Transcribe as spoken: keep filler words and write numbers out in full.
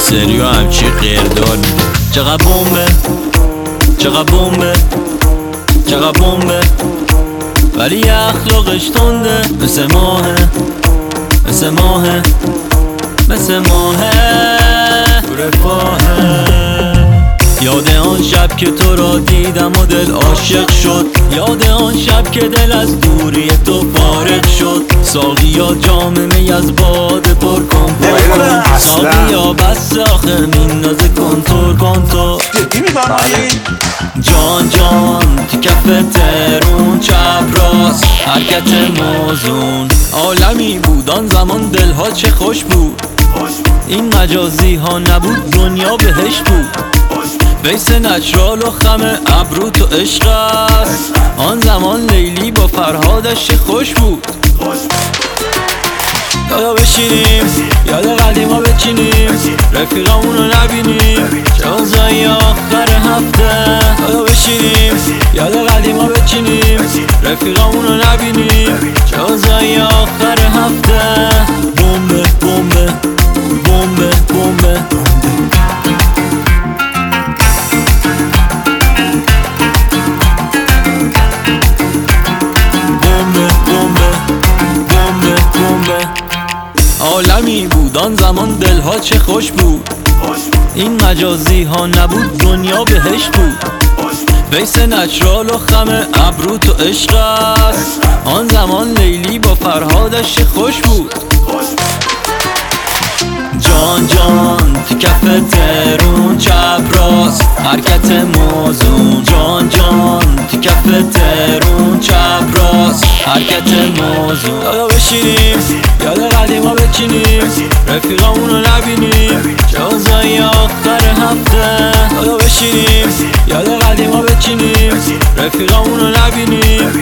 سریو همچی قیردار میده. چقدر بومبه چقدر بومبه چقدر بومبه، ولی اخلاقش تنده، مثل ماهه مثل ماهه مثل ماهه تو رفاهه. یاد آن شب که تو را دیدم و دل عاشق شد، یاد آن شب که دل از دوری تو فارغ شد. ساقیا جام می از باده پر کن پر کن، ساقیا بس آخه میندازه کنتور کنتور. جان جان تو کف ترون چپ راست حرکت موزون، عالمی بود آن زمان دلها چه خوش بود. این مجازی ها نبود دنیا بهش بود. بیس نچرال و خم ابرو تو عشق است، آن زمان لیلی با فرهادش خوش بود. دادا بشینیم یاد قدیما بچینیم، رفیقامونو نبینیم چه اوضاعی آخر هفته. دادا بشینیم یاد قدیما بچینیم، رفیقامونو نبینیم چه اوضاعی آخر هفته. بومبه بومبه بومبه بومبه عالمی بود آن زمان دلها چه خوش بود. این مجازی ها نبود دنیا بهش بود. بیس نچرال و خم ابرو تو عشق است، آن زمان لیلی با فرهادش خوش بود. جان جان تو کف ترون چپ راست حرکت موزون، جان جان تو کف ترون چپ راست حرکت موزون. دادا بشینیم یاد قدیما بچینیم، رفیقامونو نبینیم چه اوضاعی آخر هفته. دادا بشینیم یاد قدیما بچینیم، رفیقامونو نبینیم